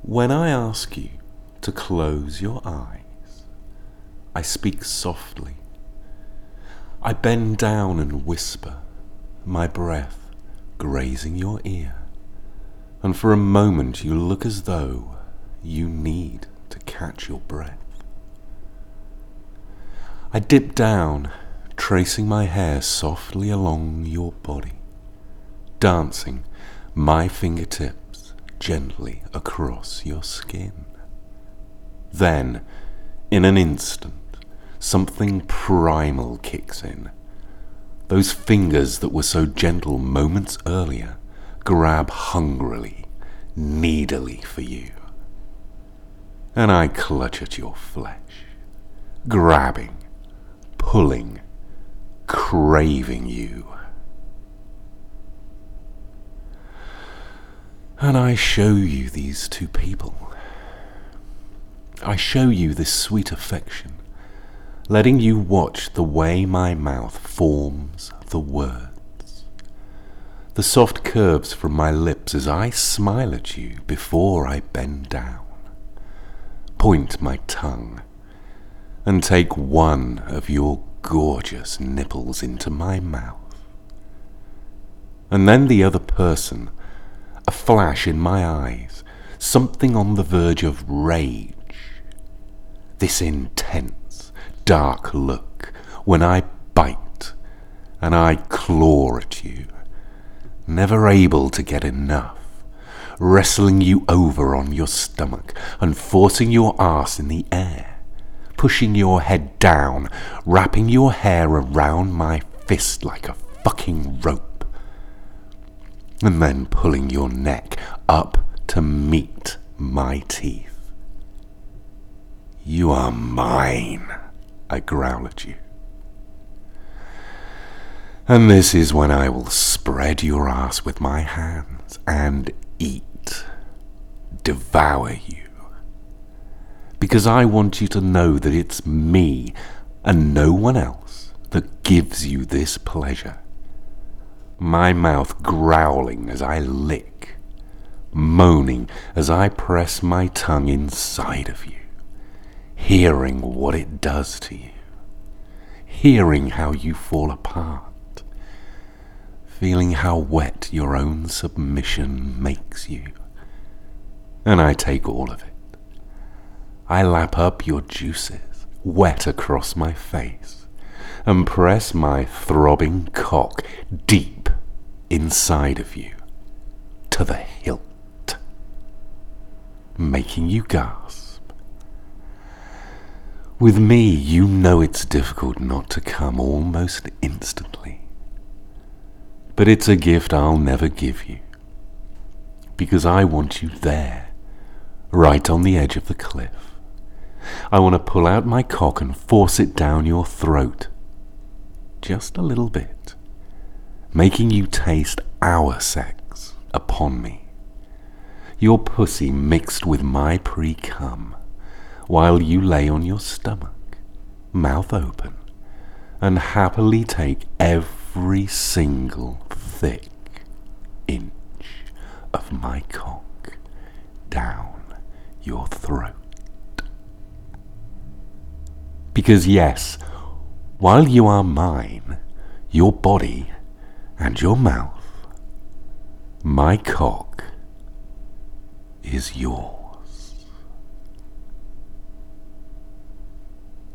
When I ask you to close your eyes, I speak softly. I bend down and whisper, my breath grazing your ear, and for a moment you look as though you need to catch your breath. I dip down, tracing my hair softly along your body, dancing my fingertips gently across your skin. Then, in an instant, something primal kicks in. Those fingers that were so gentle moments earlier grab hungrily, needily for you. And I clutch at your flesh, grabbing, pulling, craving you. And I show you these two people. I show you this sweet affection, letting you watch the way my mouth forms the words, the soft curves from my lips as I smile at you before I bend down, point my tongue, and take one of your gorgeous nipples into my mouth. And then the other person, a flash in my eyes, something on the verge of rage. This intense, dark look when I bite and I claw at you, never able to get enough, wrestling you over on your stomach and forcing your arse in the air, pushing your head down, wrapping your hair around my fist like a fucking rope, and then pulling your neck up to meet my teeth. You are mine, I growl at you. And this is when I will spread your ass with my hands and eat, devour you. Because I want you to know that it's me and no one else that gives you this pleasure. My mouth growling as I lick, moaning as I press my tongue inside of you, hearing what it does to you, hearing how you fall apart, feeling how wet your own submission makes you. And I take all of it. I lap up your juices, wet across my face, and press my throbbing cock deep inside of you, to the hilt, making you gasp. With me, you know it's difficult not to come almost instantly. But it's a gift I'll never give you, because I want you there, right on the edge of the cliff. I want to pull out my cock and force it down your throat, just a little bit, making you taste our sex upon me. Your pussy mixed with my pre-cum, while you lay on your stomach, mouth open, and happily take every single thick inch of my cock down your throat. Because yes, while you are mine, your body and your mouth, my cock is yours.